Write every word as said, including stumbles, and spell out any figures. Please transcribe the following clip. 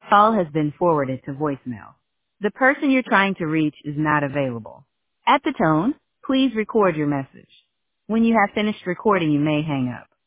Call has been forwarded to voicemail. The person you're trying to reach is not available. At the tone, please record your message. When you have finished recording, you may hang up.